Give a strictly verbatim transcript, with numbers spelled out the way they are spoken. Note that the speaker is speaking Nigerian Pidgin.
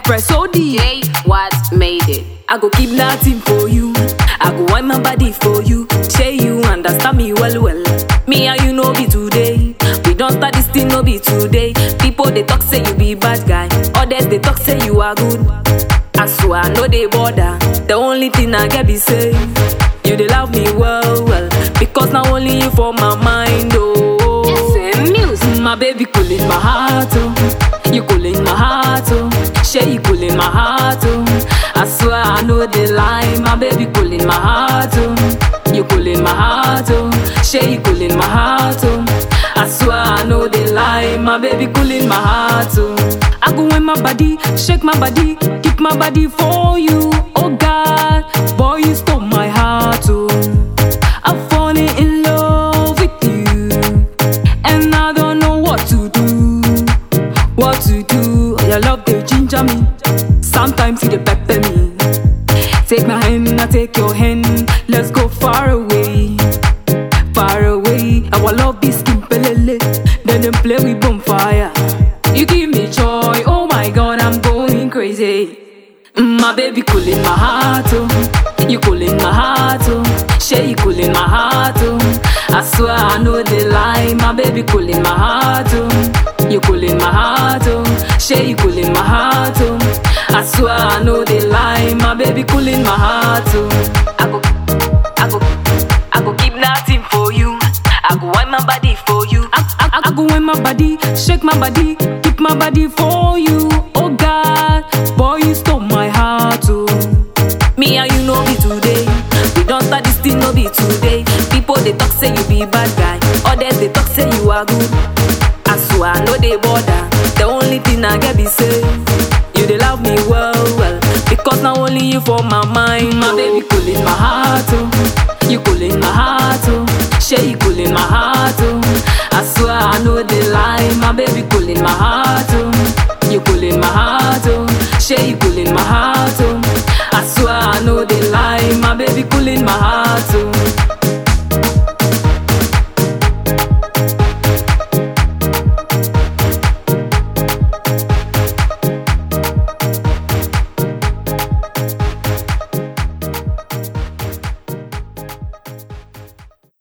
Press O D. J what made it? I go keep nothing for you. I go wind my body for you. Say you understand me well, well. Me and you know be today. We don't start this thing, no be today. People they talk say you be bad guy. Others they talk say you are good. I swear I know they bother. The only thing I get be say you they love me well, well. Because now only you for my mind, oh. S M music. My baby cool in my heart, oh. You cool in my heart, oh. Say you cool in my heart, oh. I swear I know they lie. My baby cool in my heart, oh. You cool in my heart, oh. Say you cool in my heart, oh. I swear I know they lie. My baby cool in my heart, oh. I go in my body, shake my body, kick my body for you. Oh God, boy you stole my heart, oh. I'm falling in love with you, and I don't know what to do. What to do? Your love they ginger me. Sometimes you they pepper me. Take my hand, I take your hand. Let's go far away, far away. Our love be skin pelele. Then them play with bonfire. You give me joy, oh my God, I'm going crazy. Mm, my baby cool in my heart, oh. You cool in my heart, oh. Say you cool in my heart, oh. I swear I know they lie. My baby cool in my heart, oh. You cool in my heart, oh. Say you cool in my heart, oh. I swear I know they lie. My baby cool in my heart, oh. I go, I go, I go keep nothing for you. I go wind my body for you. I, I, I go wind my body, shake my body, keep my body for you. Oh God, boy you stole my heart, oh. Me and you know be today. We don't start this thing, no be today. People they talk say you be bad guy. Others they talk say you are good. I swear I know they bother. The only thing I get be say you they love me well, well. Because now only you for my mind. My baby cool in my heart, oh. You cool in my heart, oh. Say you cool in my heart, oh. I swear I know they lie. My baby cool in my heart, oh. You cool in my heart, oh. Say you cool in my heart, oh. I swear I know they lie. My baby cool in my heart, oh.